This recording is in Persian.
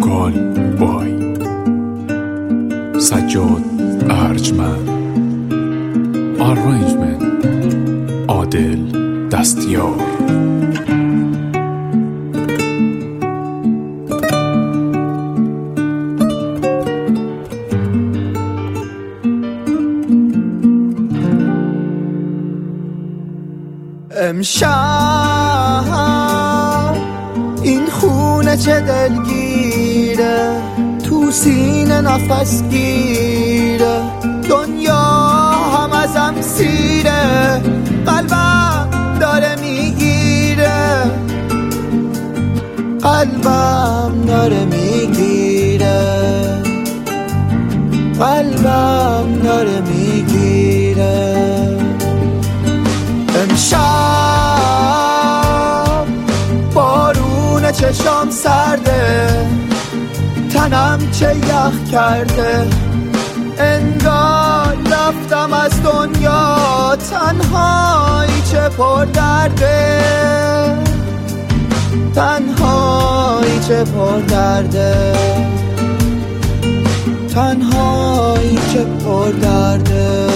وکال بای سجاد ارجمند، آرنجمنت عادل دستیار. امشب این خونه چه دلگیره، تو سینه نفس گیره، دنیا هم ازم سیره، قلبم داره میگیره، قلبم داره میگیره، قلبم داره میگیره. امشب بارون چشام سرده، تنم چه یخ کرده، انگار رفتم از دنیا، تنهایی چه پر درده، تنهایی چه پر درده، تنهایی چه پر درده.